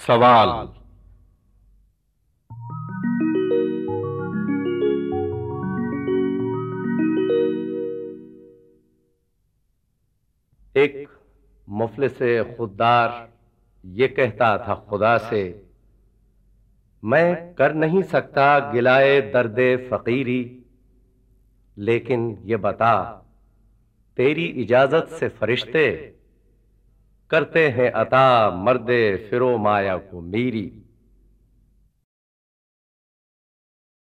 सवाल। एक मुफलिस खुददार ये कहता था खुदा से, मैं कर नहीं सकता गिलाए दर्दे फकीरी, लेकिन ये बता तेरी इजाजत से फरिश्ते करते हैं अता मर्दे फिरो माया को मीरी।